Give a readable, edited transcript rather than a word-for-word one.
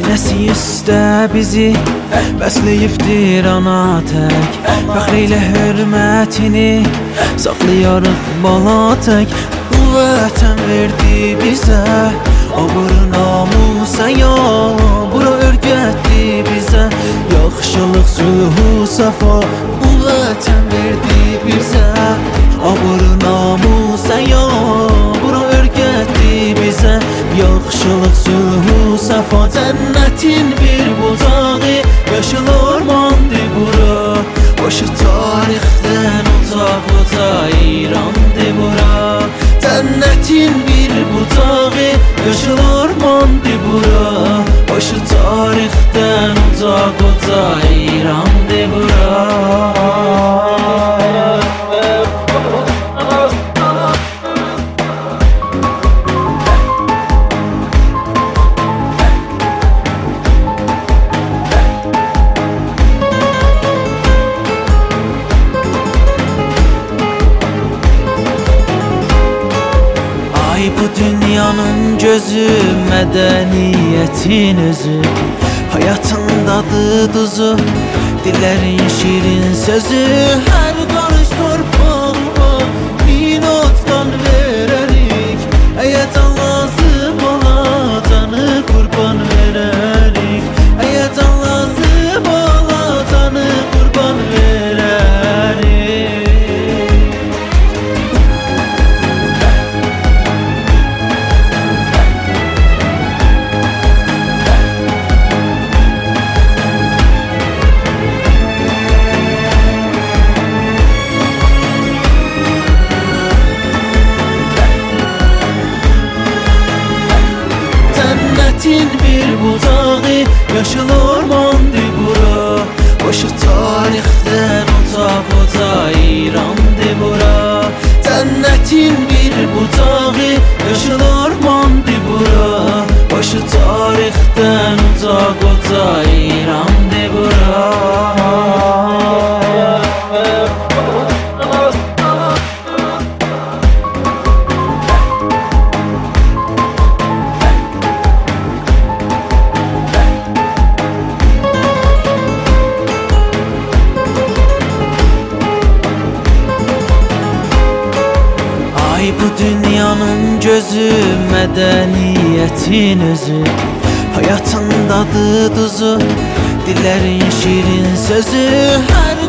Sinəsi üstə bizi bəsləyibdir ana tək. Fəxr ilə hörmətini saxlayarıq bala tək. Bu vətən verdi bizə abır namusa ya. Bura örgətdi bizə yaxşılıq, sülhü, səfa. Bu vətən verdi bizə abır namusa ya. Bura örgətdi bizə yaxşılıq, sülhü, səfa. Cənnətin bir bucağı, yaşıl ormandır bura. Başı tarixdən uzaq-uca İrandır bura. Cənnətin bir bucağı, yaşıl ormandır bura. Başı tarixdən uzaq-uca İrandır bura. Bu dünyanın gözü, mədəniyyətin özü. Hayatın dadı duzu, dillerin şirin sözü. Hər qarış torpağıma min otdan verərik. Əgər can lazım ola, canı qurban verərik. Əgər can lazım ola, canı qurban verərik. Cənnətin bir bucağı, yaşıl ormandır bura. Başı tarixdən uzaq-uca İrandır bura. Cənnətin bir bucağı, yaşıl ormandır bura. Başı tarixdən uzaq-uca İrandır bura. Bu dünyanın gözü, mədəniyyətin özü. Hayatın dadı duzu, dillerin şirin sözü. Hər